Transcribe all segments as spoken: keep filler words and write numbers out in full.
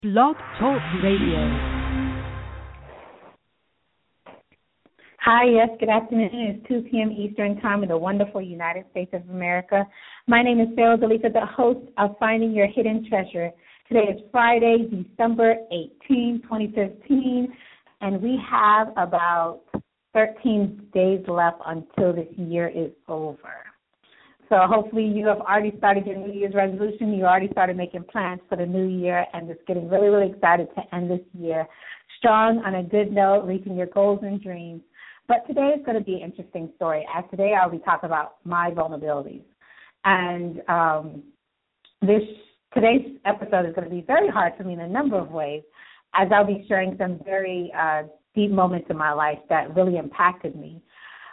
Blog Talk Radio. Hi, yes, good afternoon. It's two p.m. Eastern Time in the wonderful United States of America. My name is Sarah Delisa, the host of Finding Your Hidden Treasure. Today is Friday, December eighteenth, twenty fifteen, and we have about thirteen days left until this year is over. So hopefully you have already started your New Year's resolution. You already started making plans for the new year and just getting really, really excited to end this year strong on a good note, reaching your goals and dreams. But today is going to be an interesting story. As today I'll be talking about my vulnerabilities. And um, this today's episode is going to be very hard for me in a number of ways, as I'll be sharing some very uh, deep moments in my life that really impacted me.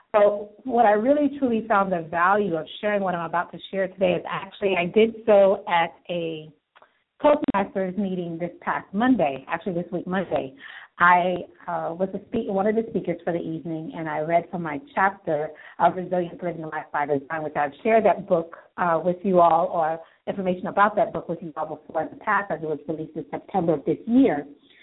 So what I really truly found the value of sharing what I'm about to share today is actually I did so at a Toastmasters meeting this past Monday, actually this week Monday. I uh, was a speak- one of the speakers for the evening, and I read from my chapter of Resilience Living a Life by Design, which I've shared that book uh, with you all, or information about that book with you all before in the past, as it was released in September of this year.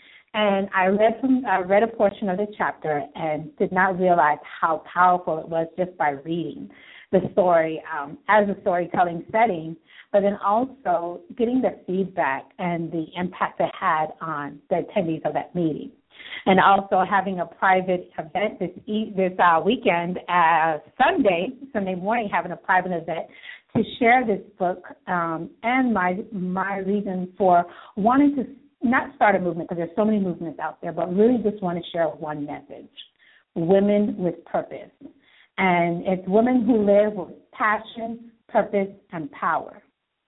And I read from I read a portion of the chapter and did not realize how powerful it was just by reading the story um, as a storytelling setting, but then also getting the feedback and the impact it had on the attendees of that meeting. And also having a private event this e- this uh, weekend, uh, Sunday, Sunday morning, having a private event to share this book um, and my my reason for wanting to not start a movement, because there's so many movements out there, but really just want to share one message: women with purpose. And it's women who live with passion, purpose, and power.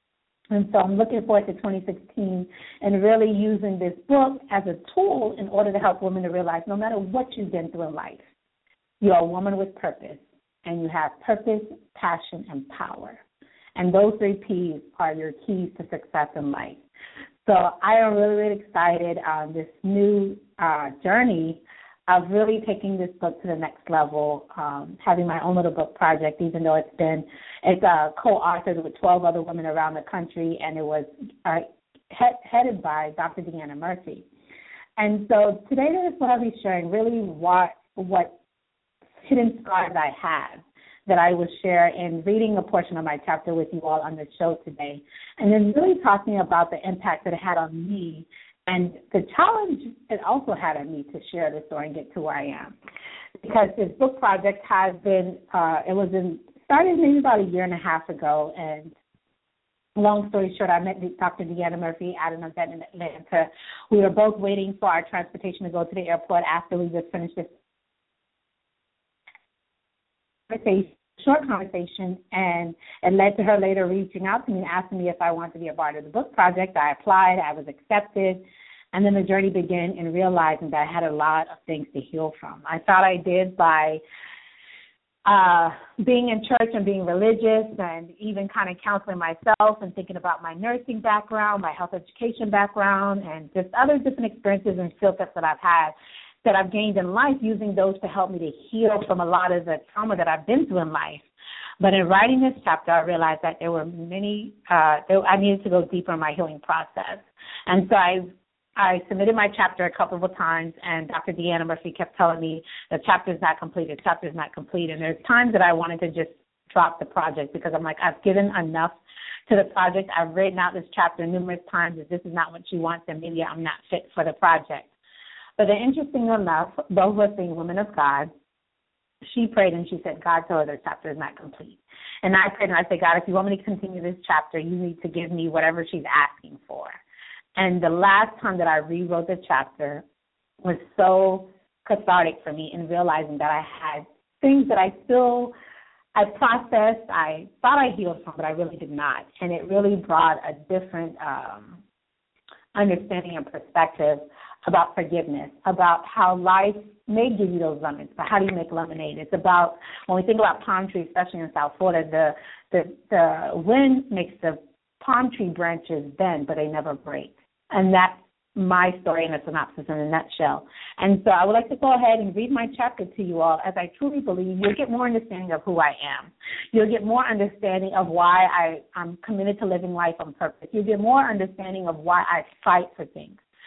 And so I'm looking forward to twenty sixteen and really using this book as a tool in order to help women to realize no matter what you've been through in life, you're a woman with purpose, and you have purpose, passion, and power. And those three P's are your keys to success in life. So I am really, really excited on this new uh, journey of really taking this book to the next level, um, having my own little book project, even though it's been, it's uh, co-authored with twelve other women around the country, and it was uh, he- headed by Doctor Deanna Murphy. And so today is what I'll be sharing, really what, what hidden scars I have that I will share in reading a portion of my chapter with you all on the show today, and then really talking about the impact that it had on me and the challenge it also had on me to share this story and get to where I am. Because this book project has been, uh, it was in, started maybe about a year and a half ago, and long story short, I met Doctor Deanna Murphy at an event in Atlanta. We were both waiting for our transportation to go to the airport after we just finished this conversation, short conversation, and it led to her later reaching out to me and asking me if I wanted to be a part of the book project. I applied, I was accepted, and then the journey began in realizing that I had a lot of things to heal from. I thought I did by uh, being in church and being religious and even kind of counseling myself and thinking about my nursing background, my health education background, and just other different experiences and skill sets that I've had, that I've gained in life, using those to help me to heal from a lot of the trauma that I've been through in life. But in writing this chapter, I realized that there were many, uh, there, I needed to go deeper in my healing process. And so I I submitted my chapter a couple of times, and Doctor Deanna Murphy kept telling me the chapter is not complete, the chapter is not complete. And there's times that I wanted to just drop the project because I'm like, I've given enough to the project. I've written out this chapter numerous times. If this is not what she wants, then maybe I'm not fit for the project. But then, interesting enough, both of us being women of God, she prayed and she said, God told her the chapter is not complete. And I prayed and I said, God, if you want me to continue this chapter, you need to give me whatever she's asking for. And the last time that I rewrote the chapter was so cathartic for me in realizing that I had things that I still, I processed, I thought I healed from, but I really did not. And it really brought a different um, understanding and perspective about forgiveness, about how life may give you those lemons, but how do you make lemonade? It's about, when we think about palm trees, especially in South Florida, the the, the wind makes the palm tree branches bend, but they never break. And that's my story in a synopsis, in a nutshell. And so I would like to go ahead and read my chapter to you all, as I truly believe you'll get more understanding of who I am. You'll get more understanding of why I, I'm committed to living life on purpose. You'll get more understanding of why I fight for things.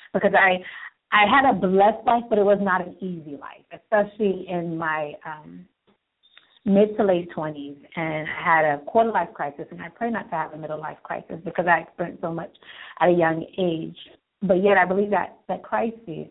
because I I had a blessed life, but it was not an easy life, especially in my um, mid to late twenties, and I had a quarter life crisis, and I pray not to have a middle life crisis because I experienced so much at a young age. But yet I believe that that crisis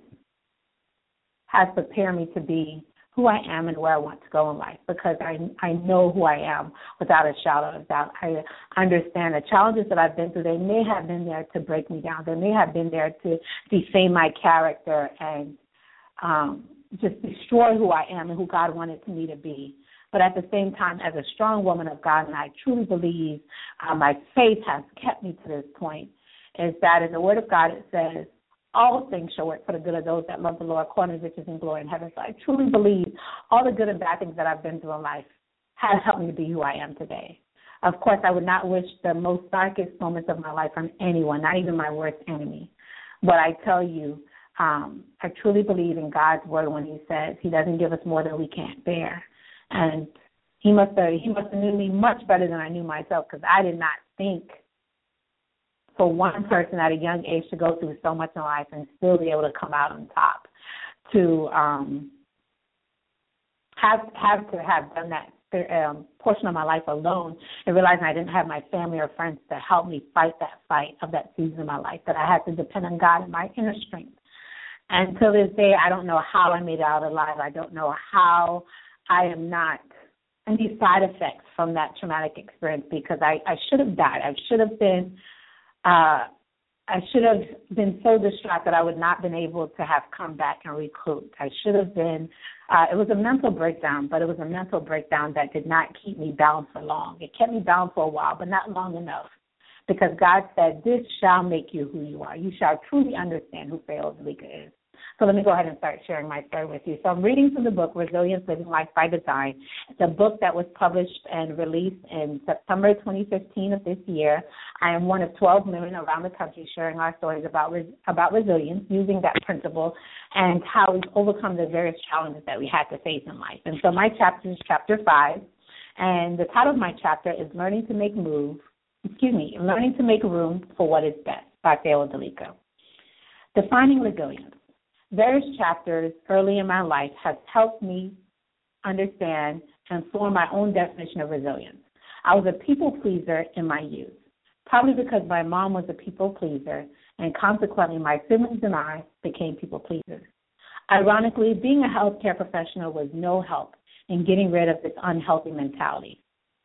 has prepared me to be who I am and where I want to go in life, because I I know who I am without a shadow of doubt. I understand the challenges that I've been through. They may have been there to break me down. They may have been there to defame my character and um, just destroy who I am and who God wanted me to be. But at the same time, as a strong woman of God, and I truly believe uh, my faith has kept me to this point, is that in the Word of God it says, all things shall work for the good of those that love the Lord, according to His riches and glory in heaven. So I truly believe all the good and bad things that I've been through in life have helped me to be who I am today. Of course, I would not wish the most darkest moments of my life on anyone, not even my worst enemy. But I tell you, um, I truly believe in God's Word when He says He doesn't give us more than we can't bear. And he must have he must have knew me much better than I knew myself, because I did not think for one person at a young age to go through so much in life and still be able to come out on top, to um, have have to have done that um, portion of my life alone and realizing I didn't have my family or friends to help me fight that fight of that season of my life, that I had to depend on God and my inner strength. And to this day, I don't know how I made it out alive. I don't know how I am not any side effects from that traumatic experience, because I, I should have died. I should have been uh, I should have been so distraught that I would not have been able to have come back and recruit. I should have been, uh, it was a mental breakdown, but it was a mental breakdown that did not keep me bound for long. It kept me bound for a while, but not long enough, because God said, this shall make you who you are. You shall truly understand who Pharaoh Zalika is. So let me go ahead and start sharing my story with you. So I'm reading from the book, Resilience, Living Life by Design. It's a book that was published and released in September twenty fifteen of this year. I am one of twelve women around the country sharing our stories about about resilience, using that principle and how we've overcome the various challenges that we had to face in life. And so my chapter is chapter five, and the title of my chapter is Learning to Make Move, excuse me, Learning to Make Room for What is Best by Pharaoh Zalika. Defining resilience. Various chapters early in my life have helped me understand and form my own definition of resilience. I was a people pleaser in my youth, probably because my mom was a people pleaser, and consequently my siblings and I became people pleasers. Ironically, being a healthcare professional was no help in getting rid of this unhealthy mentality.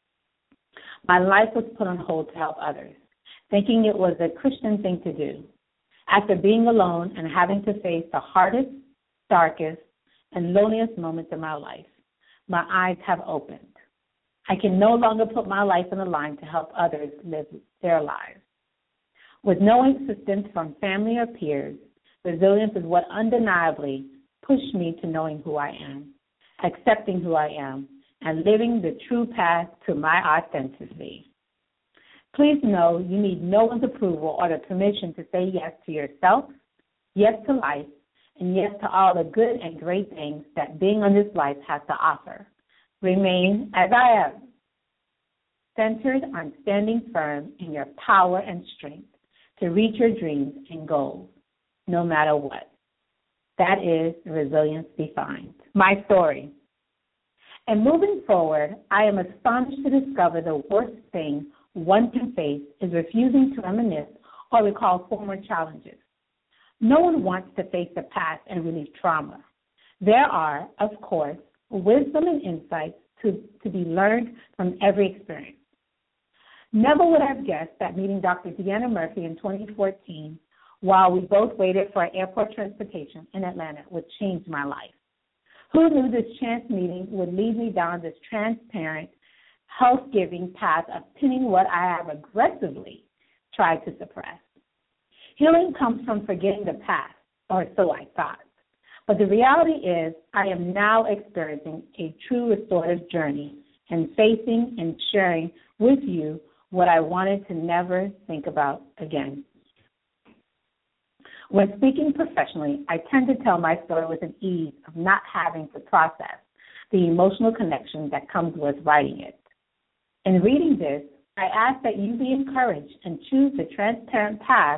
My life was put on hold to help others, thinking it was a Christian thing to do. After being alone and having to face the hardest, darkest, and loneliest moments of my life, my eyes have opened. I can no longer put my life on the line to help others live their lives. With no assistance from family or peers, resilience is what undeniably pushed me to knowing who I am, accepting who I am, and living the true path to my authenticity. Please know you need no one's approval or the permission to say yes to yourself, yes to life, and yes to all the good and great things that being on this life has to offer. Remain as I am, centered on standing firm in your power and strength to reach your dreams and goals, no matter what. That is resilience defined. My story. And moving forward, I am astonished to discover the worst thing one can face is refusing to reminisce or recall former challenges. No one wants to face the past and relieve trauma. There are, of course, wisdom and insights to, to be learned from every experience. Never would I have guessed that meeting Doctor Deanna Murphy in twenty fourteen while we both waited for airport transportation in Atlanta would change my life. Who knew this chance meeting would lead me down this transparent, health-giving path of pinning what I have aggressively tried to suppress. Healing comes from forgetting the past, or so I thought. But the reality is I am now experiencing a true restorative journey and facing and sharing with you what I wanted to never think about again. When speaking professionally, I tend to tell my story with an ease of not having to process the emotional connection that comes with writing it. In reading this, I ask that you be encouraged and choose the transparent path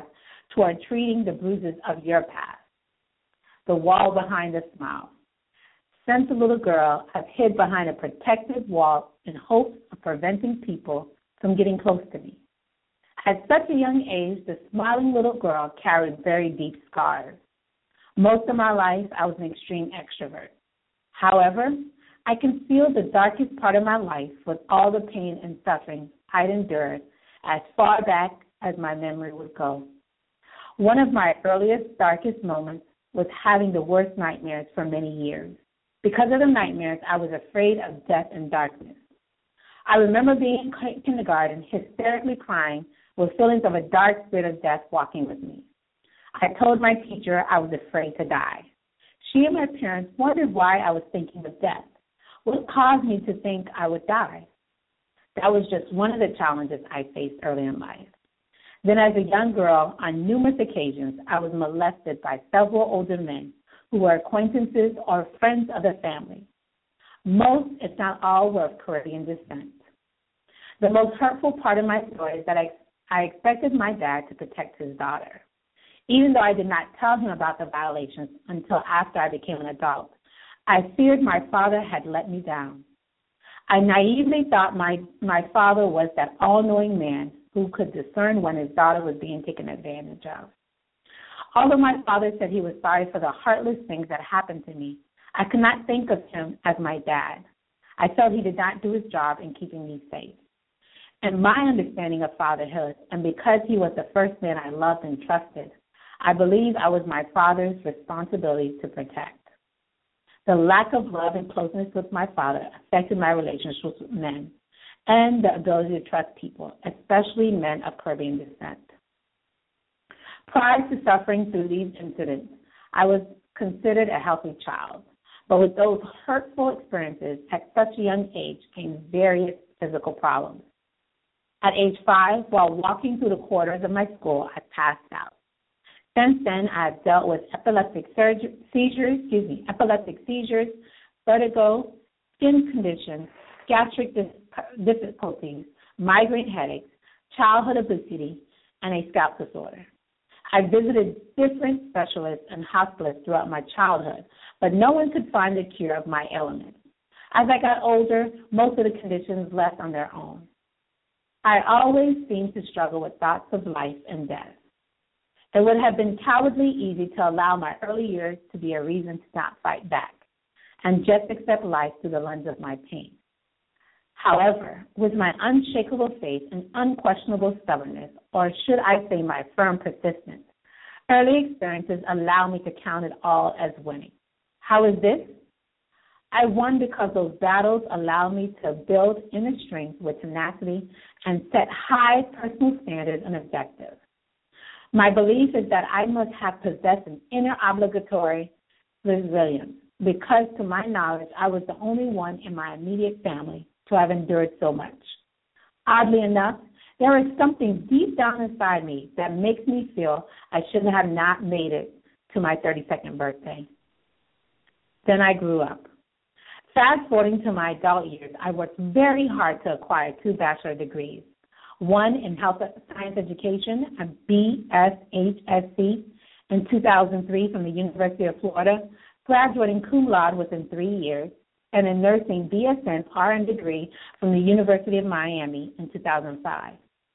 toward treating the bruises of your past. The wall behind the smile. Since a little girl, I've hid behind a protective wall in hopes of preventing people from getting close to me. At such a young age, the smiling little girl carried very deep scars. Most of my life, I was an extreme extrovert. However, I concealed the darkest part of my life with all the pain and suffering I'd endured as far back as my memory would go. One of my earliest, darkest moments was having the worst nightmares for many years. Because of the nightmares, I was afraid of death and darkness. I remember being in kindergarten, hysterically crying, with feelings of a dark spirit of death walking with me. I told my teacher I was afraid to die. She and my parents wondered why I was thinking of death. What caused me to think I would die? That was just one of the challenges I faced early in life. Then as a young girl, on numerous occasions, I was molested by several older men who were acquaintances or friends of the family. Most, if not all, were of Caribbean descent. The most hurtful part of my story is that I, I expected my dad to protect his daughter. Even though I did not tell him about the violations until after I became an adult, I feared my father had let me down. I naively thought my, my father was that all-knowing man who could discern when his daughter was being taken advantage of. Although my father said he was sorry for the heartless things that happened to me, I could not think of him as my dad. I felt he did not do his job in keeping me safe. In my understanding of fatherhood, and because he was the first man I loved and trusted, I believe I was my father's responsibility to protect. The lack of love and closeness with my father affected my relationships with men and the ability to trust people, especially men of Caribbean descent. Prior to suffering through these incidents, I was considered a healthy child. But with those hurtful experiences at such a young age came various physical problems. At age five, while walking through the corridors of my school, I passed out. Since then, I have dealt with epileptic surgery, seizures, excuse me, epileptic seizures, vertigo, skin conditions, gastric difficulties, migraine headaches, childhood obesity, and a scalp disorder. I visited different specialists and hospitalists throughout my childhood, but no one could find the cure of my ailments. As I got older, most of the conditions left on their own. I always seemed to struggle with thoughts of life and death. It would have been cowardly easy to allow my early years to be a reason to not fight back and just accept life through the lens of my pain. However, with my unshakable faith and unquestionable stubbornness, or should I say my firm persistence, early experiences allow me to count it all as winning. How is this? I won because those battles allow me to build inner strength with tenacity and set high personal standards and objectives. My belief is that I must have possessed an inner obligatory resilience because, to my knowledge, I was the only one in my immediate family to have endured so much. Oddly enough, there is something deep down inside me that makes me feel I should have not made it to my thirty-second birthday. Then I grew up. Fast forwarding to my adult years, I worked very hard to acquire two bachelor degrees, one in health science education, a B S H S C, in two thousand three from the University of Florida, graduating cum laude within three years, and a nursing B S N R N degree from the University of Miami in two thousand five.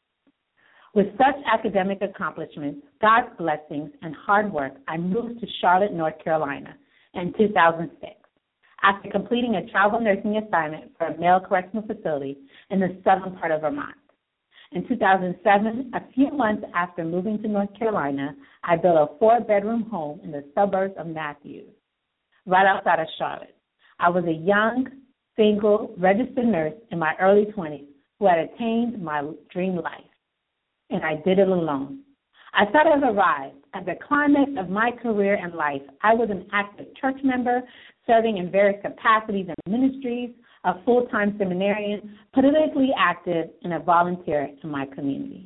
With such academic accomplishments, God's blessings, and hard work, I moved to Charlotte, North Carolina in two thousand six, after completing a travel nursing assignment for a male correctional facility in the southern part of Vermont. In two thousand seven, a few months after moving to North Carolina, I built a four-bedroom home in the suburbs of Matthews, right outside of Charlotte. I was a young, single, registered nurse in my early twenties who had attained my dream life, and I did it alone. I thought I'd arrived. At the climax of my career and life, I was an active church member, serving in various capacities and ministries, a full-time seminarian, politically active, and a volunteer in my community.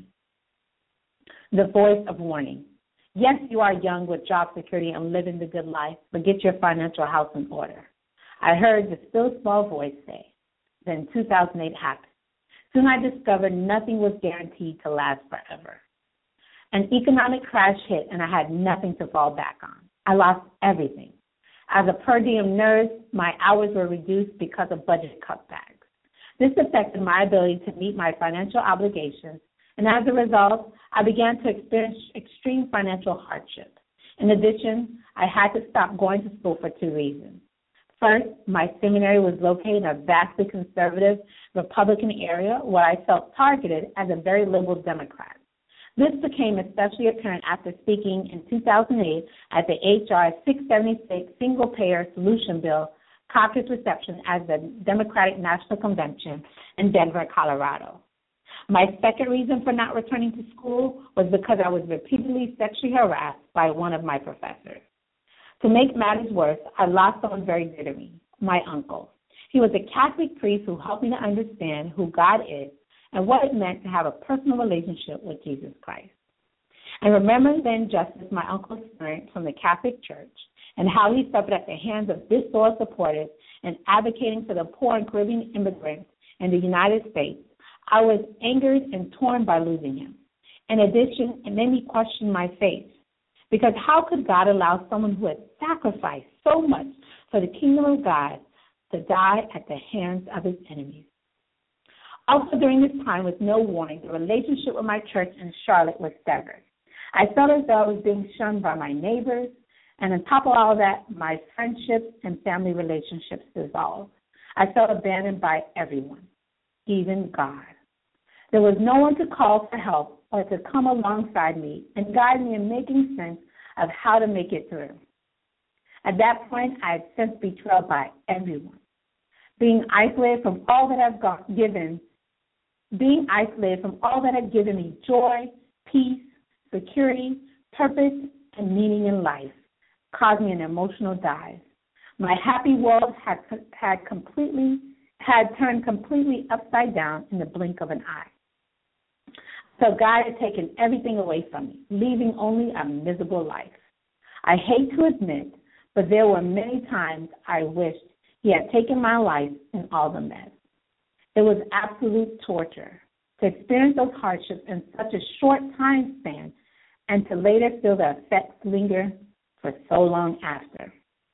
The voice of warning. Yes, you are young with job security and living the good life, but get your financial house in order. I heard the still small voice say. Then two thousand eight happened. Soon I discovered nothing was guaranteed to last forever. An economic crash hit, and I had nothing to fall back on. I lost everything. As a per diem nurse, my hours were reduced because of budget cutbacks. This affected my ability to meet my financial obligations, and as a result, I began to experience extreme financial hardship. In addition, I had to stop going to school for two reasons. First, my seminary was located in a vastly conservative Republican area where I felt targeted as a very liberal Democrat. This became especially apparent after speaking in two thousand eight at the H R six seventy-six Single-Payer Solution Bill caucus reception at the Democratic National Convention in Denver, Colorado. My second reason for not returning to school was because I was repeatedly sexually harassed by one of my professors. To make matters worse, I lost someone very dear to me, my uncle. He was a Catholic priest who helped me to understand who God is and what it meant to have a personal relationship with Jesus Christ. And remembering the injustice my uncle experienced from the Catholic Church and how he suffered at the hands of disloyal supporters and advocating for the poor and Caribbean immigrants in the United States, I was angered and torn by losing him. In addition, it made me question my faith. Because how could God allow someone who had sacrificed so much for the kingdom of God to die at the hands of his enemies? Also during this time, with no warning, the relationship with my church in Charlotte was severed. I felt as though I was being shunned by my neighbors, and on top of all that, my friendships and family relationships dissolved. I felt abandoned by everyone, even God. There was no one to call for help or to come alongside me and guide me in making sense of how to make it through. At that point, I had sensed betrayal by everyone. Being isolated from all that I've got, given, being isolated from all that had given me joy, peace, security, purpose, and meaning in life caused me an emotional dive. My happy world had had completely had turned completely upside down in the blink of an eye. So God had taken everything away from me, leaving only a miserable life. I hate to admit, but there were many times I wished he had taken my life in all the mess. It was absolute torture to experience those hardships in such a short time span and to later feel the effects linger for so long after.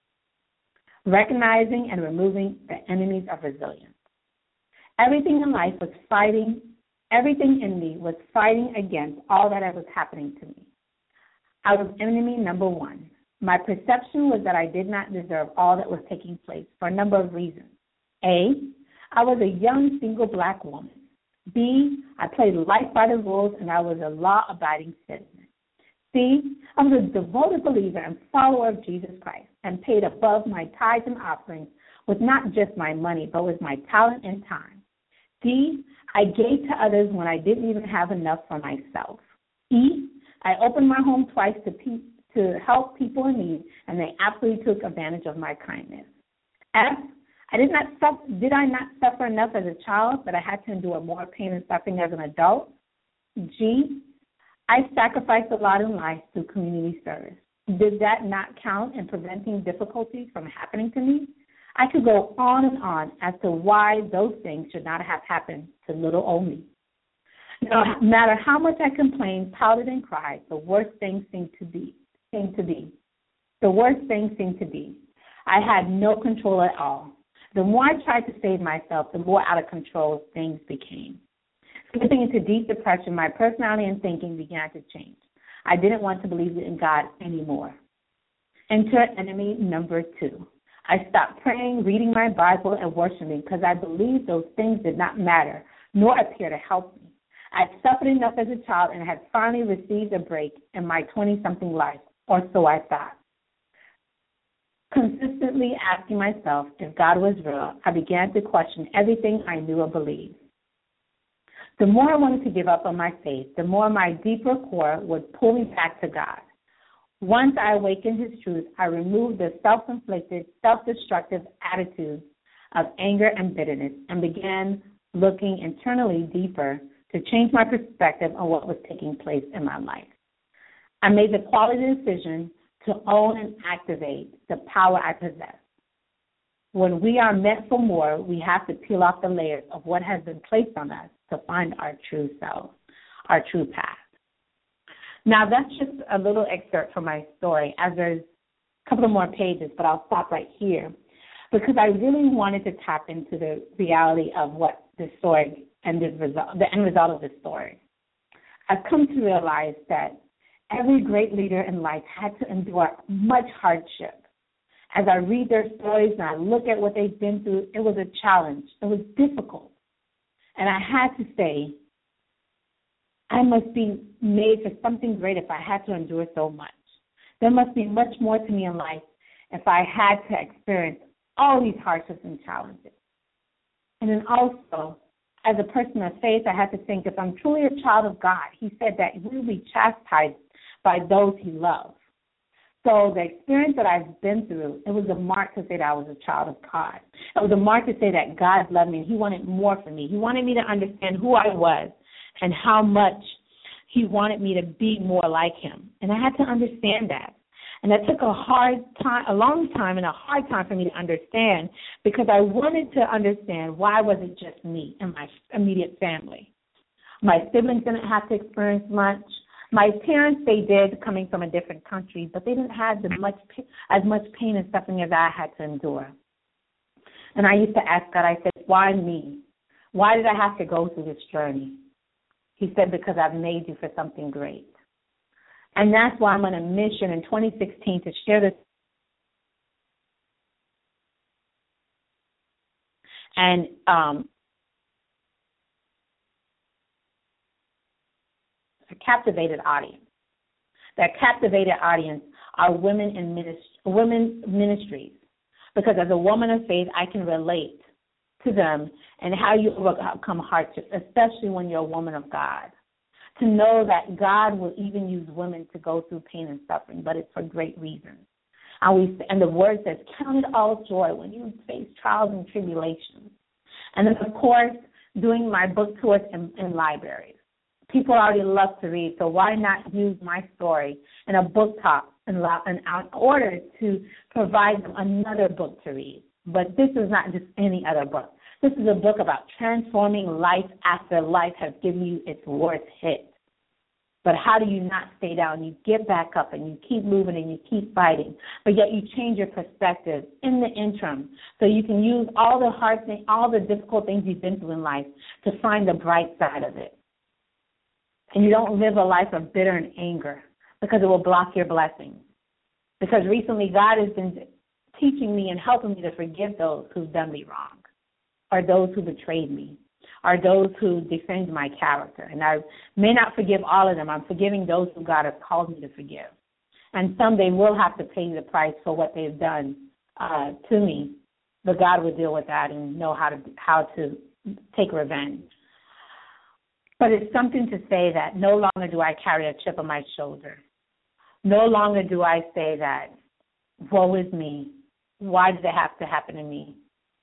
Recognizing and removing the enemies of resilience. Everything in life was fighting Everything in me was fighting against all that was happening to me. I was enemy number one. My perception was that I did not deserve all that was taking place for a number of reasons. A, I was a young single black woman. B, I played life by the rules and I was a law-abiding citizen. C, I was a devoted believer and follower of Jesus Christ and paid above my tithes and offerings with not just my money but with my talent and time. D, I gave to others when I didn't even have enough for myself. E, I opened my home twice to pe- to help people in need, and they absolutely took advantage of my kindness. F, I did not suffer, did I not suffer enough as a child that I had to endure more pain and suffering as an adult? G, I sacrificed a lot in life through community service. Did that not count in preventing difficulties from happening to me? I could go on and on as to why those things should not have happened to little old me. No matter how much I complained, pouted, and cried, the worst thing seemed to be, seemed to be. The worst thing seemed to be. I had no control at all. The more I tried to save myself, the more out of control things became. Slipping into deep depression, my personality and thinking began to change. I didn't want to believe in God anymore. Enter enemy number two. I stopped praying, reading my Bible, and worshiping because I believed those things did not matter, nor appear to help me. I had suffered enough as a child and had finally received a break in my twenty-something life, or so I thought. Consistently asking myself if God was real, I began to question everything I knew or believed. The more I wanted to give up on my faith, the more my deeper core would pull me back to God. Once I awakened his truth, I removed the self-inflicted, self-destructive attitudes of anger and bitterness and began looking internally deeper to change my perspective on what was taking place in my life. I made the quality decision to own and activate the power I possess. When we are meant for more, we have to peel off the layers of what has been placed on us to find our true self, our true path. Now, that's just a little excerpt from my story, as there's a couple of more pages, but I'll stop right here because I really wanted to tap into the reality of what this story and this result, the end result of this story. I've come to realize that every great leader in life had to endure much hardship. As I read their stories and I look at what they've been through, it was a challenge. It was difficult. And I had to say, I must be made for something great if I had to endure so much. There must be much more to me in life if I had to experience all these hardships and challenges. And then also, as a person of faith, I had to think, if I'm truly a child of God, he said that we will be chastised by those he loves. So the experience that I've been through, it was a mark to say that I was a child of God. It was a mark to say that God loved me and he wanted more for me. He wanted me to understand who I was and how much he wanted me to be more like him. And I had to understand that. And that took a hard time, a long time and a hard time for me to understand because I wanted to understand why was it just me and my immediate family. My siblings didn't have to experience much. My parents, they did, coming from a different country, but they didn't have the much as much pain and suffering as I had to endure. And I used to ask God, I said, why me? Why did I have to go through this journey? He said, because I've made you for something great. And that's why I'm on a mission in twenty sixteen to share this. And um, a captivated audience. That captivated audience are women in ministry, women ministries. Because as a woman of faith, I can relate to them and how you overcome hardships, especially when you're a woman of God. To know that God will even use women to go through pain and suffering, but it's for great reasons. And, we, and the word says, count it all joy when you face trials and tribulations. And then, of course, doing my book tours in, in libraries. People already love to read, so why not use my story in a book talk in, in order to provide them another book to read. But this is not just any other book. This is a book about transforming life after life has given you its worst hit. But how do you not stay down? You get back up and you keep moving and you keep fighting. But yet you change your perspective in the interim so you can use all the hard things, all the difficult things you've been through in life to find the bright side of it. And you don't live a life of bitter and anger because it will block your blessings. Because recently God has been teaching me and helping me to forgive those who've done me wrong, or those who betrayed me, or those who defamed my character. And I may not forgive all of them. I'm forgiving those who God has called me to forgive. And some they will have to pay the price for what they've done uh, to me, but God will deal with that and know how to how to take revenge. But it's something to say that no longer do I carry a chip on my shoulder. No longer do I say that, woe is me. Why did it have to happen to me?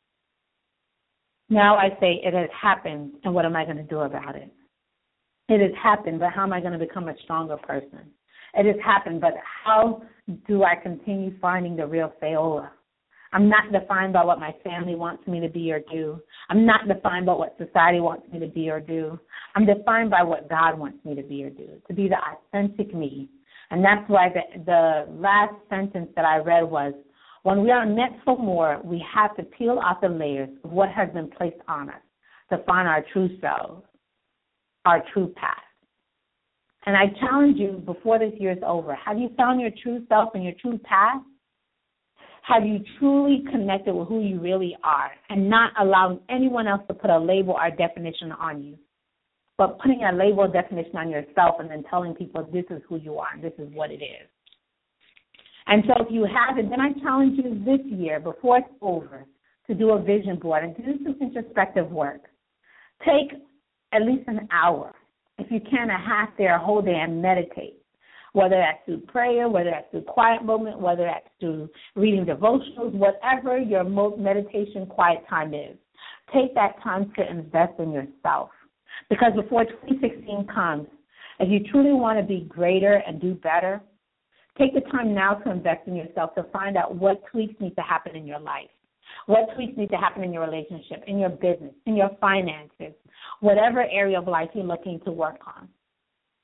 Now I say it has happened, and what am I going to do about it? It has happened, but how am I going to become a stronger person? It has happened, but how do I continue finding the real Fayola? I'm not defined by what my family wants me to be or do. I'm not defined by what society wants me to be or do. I'm defined by what God wants me to be or do, to be the authentic me. And that's why the, the last sentence that I read was, when we are meant for more, we have to peel off the layers of what has been placed on us to find our true selves, our true path. And I challenge you before this year is over, have you found your true self and your true path? Have you truly connected with who you really are and not allowing anyone else to put a label or definition on you, but putting a label or definition on yourself and then telling people this is who you are and this is what it is? And so if you haven't, then I challenge you this year, before it's over, to do a vision board and to do some introspective work. Take at least an hour, if you can, a half day or a whole day, and meditate. Whether that's through prayer, whether that's through quiet moment, whether that's through reading devotionals, whatever your meditation quiet time is. Take that time to invest in yourself. Because before twenty sixteen comes, if you truly want to be greater and do better, take the time now to invest in yourself to find out what tweaks need to happen in your life, what tweaks need to happen in your relationship, in your business, in your finances, whatever area of life you're looking to work on.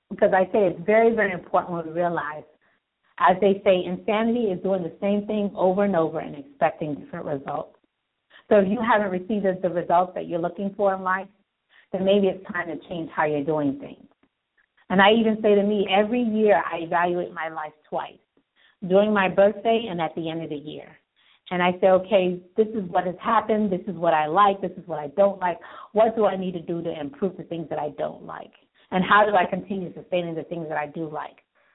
because I say it's very, very important when we realize, as they say, insanity is doing the same thing over and over and expecting different results. So if you haven't received the results that you're looking for in life, then maybe it's time to change how you're doing things. And I even say to me, every year I evaluate my life twice, during my birthday and at the end of the year. And I say, okay, this is what has happened, this is what I like, this is what I don't like. What do I need to do to improve the things that I don't like? And how do I continue sustaining the things that I do like?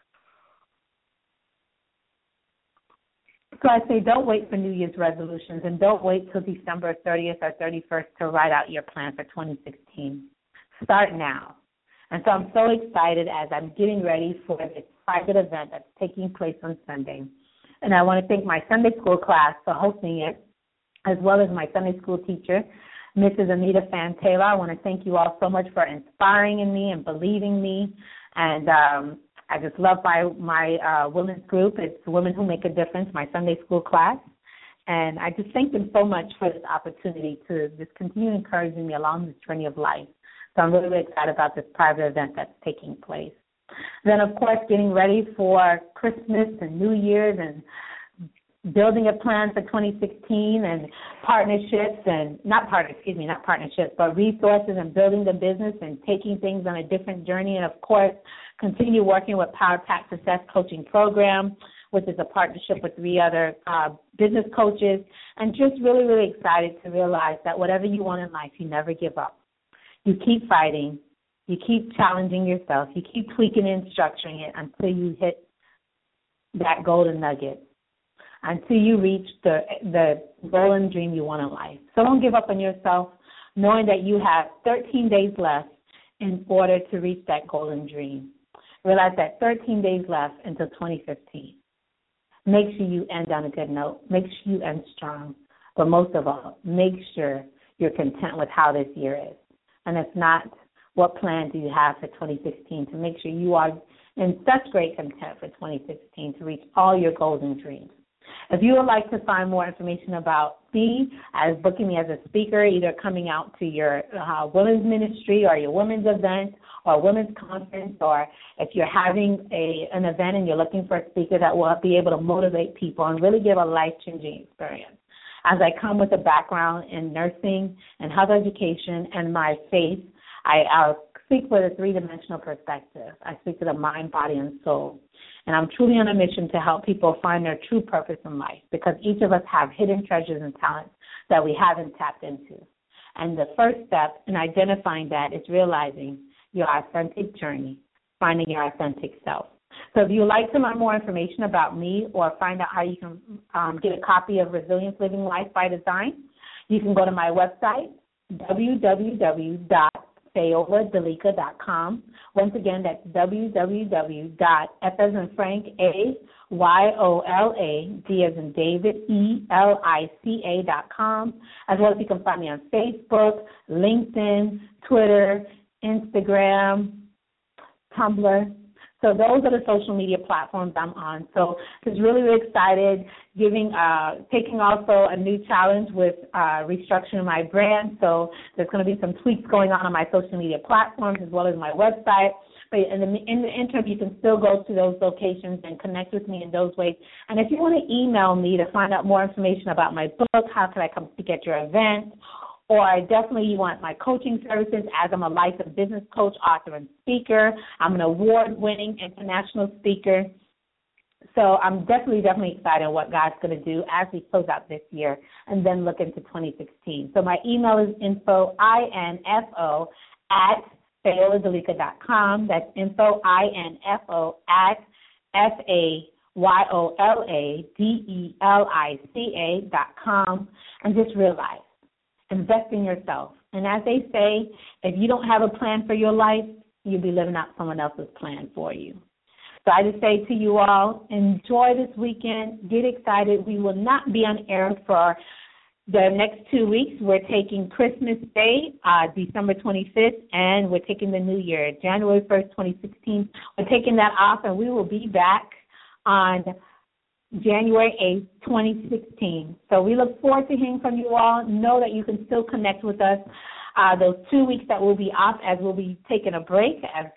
So I say don't wait for New Year's resolutions, and don't wait till December thirtieth or thirty-first to write out your plan for twenty sixteen. Start now. And so I'm so excited as I'm getting ready for this private event that's taking place on Sunday. And I want to thank my Sunday school class for hosting it, as well as my Sunday school teacher, Missus Anita Fan Taylor. I want to thank you all so much for inspiring in me and believing me. And um, I just love my, my uh, women's group. It's Women Who Make a Difference, my Sunday school class. And I just thank them so much for this opportunity to just continue encouraging me along this journey of life. So I'm really, really excited about this private event that's taking place. Then, of course, getting ready for Christmas and New Year's and building a plan for twenty sixteen and partnerships and not part, excuse me, not partnerships, but resources and building the business and taking things on a different journey. And, of course, continue working with Power Pack Success Coaching Program, which is a partnership with three other uh, business coaches, and just really, really excited to realize that whatever you want in life, you never give up. You keep fighting. You keep challenging yourself. You keep tweaking and structuring it until you hit that golden nugget, until you reach the the goal and dream you want in life. So don't give up on yourself, knowing that you have thirteen days left in order to reach that golden dream. Realize that thirteen days left until twenty fifteen. Make sure you end on a good note. Make sure you end strong. But most of all, make sure you're content with how this year is. And if not, what plan do you have for twenty sixteen to make sure you are in such great content for twenty sixteen to reach all your goals and dreams? If you would like to find more information about me, as booking me as a speaker, either coming out to your uh, women's ministry or your women's event or women's conference, or if you're having a an event and you're looking for a speaker that will be able to motivate people and really give a life-changing experience. As I come with a background in nursing and health education and my faith, I, I speak with a three-dimensional perspective. I speak to the mind, body, and soul. And I'm truly on a mission to help people find their true purpose in life, because each of us have hidden treasures and talents that we haven't tapped into. And the first step in identifying that is realizing your authentic journey, finding your authentic self. So if you would like to learn more information about me or find out how you can um, get a copy of Resilience Living Life by Design, you can go to my website, w w w dot fayola dalika dot com. Once again, that's w w w dot f as in Frank, A, Y O L A, D as in David, E, L I C A dot com, as well as you can find me on Facebook, LinkedIn, Twitter, Instagram, Tumblr. So those are the social media platforms I'm on. So just really, really excited, giving, uh, taking also a new challenge with uh, restructuring my brand. So there's going to be some tweaks going on on my social media platforms as well as my website. But in the, in the interim, you can still go to those locations and connect with me in those ways. And if you want to email me to find out more information about my book, how can I come speak at your event, or definitely you want my coaching services, as I'm a licensed business coach, author, and speaker. I'm an award-winning international speaker. So I'm definitely, definitely excited what God's going to do as we close out this year and then look into twenty sixteen. So my email is info, I N F O, at fayola dalika dot com. That's info, I N F O, at F A Y O L A D E L I C A dot com. And just realize, invest in yourself. And as they say, if you don't have a plan for your life, you'll be living out someone else's plan for you. So I just say to you all, enjoy this weekend. Get excited. We will not be on air for the next two weeks. We're taking Christmas Day, uh, December twenty-fifth, and we're taking the New Year, January first, twenty sixteen. We're taking that off, and we will be back on January eighth, twenty sixteen. So we look forward to hearing from you all. Know that you can still connect with us uh, those two weeks that we'll be off, as we'll be taking a break, as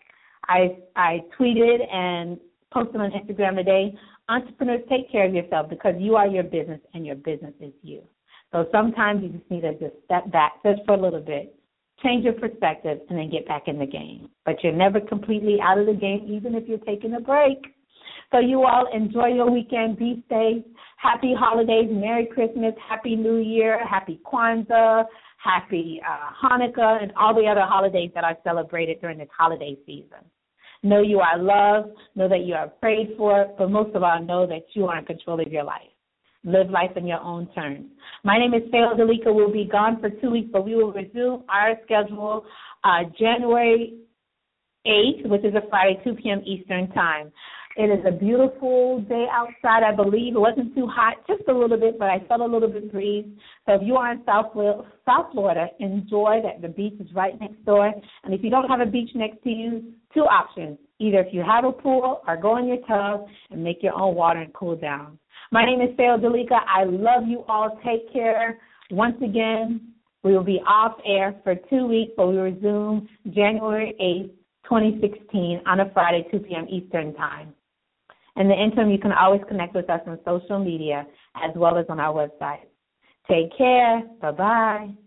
I I tweeted and posted on Instagram today, entrepreneurs, take care of yourself because you are your business and your business is you. So sometimes you just need to just step back just for a little bit, change your perspective, and then get back in the game. But you're never completely out of the game, even if you're taking a break. So you all enjoy your weekend. Be safe. Happy holidays. Merry Christmas. Happy New Year. Happy Kwanzaa. Happy uh, Hanukkah and all the other holidays that are celebrated during this holiday season. Know you are loved. Know that you are prayed for. But most of all, know that you are in control of your life. Live life in your own terms. My name is Phil Delika. We'll be gone for two weeks, but we will resume our schedule uh, January eighth, which is a Friday, two p.m. Eastern Time. It is a beautiful day outside, I believe. It wasn't too hot, just a little bit, but I felt a little bit breeze. So if you are in South, South Florida, enjoy that the beach is right next door. And if you don't have a beach next to you, two options. Either if you have a pool or go in your tub and make your own water and cool down. My name is Sarah Delika. I love you all. Take care. Once again, we will be off air for two weeks, but we resume January eighth, twenty sixteen on a Friday, two p.m. Eastern Time. In the interim, you can always connect with us on social media as well as on our website. Take care. Bye-bye.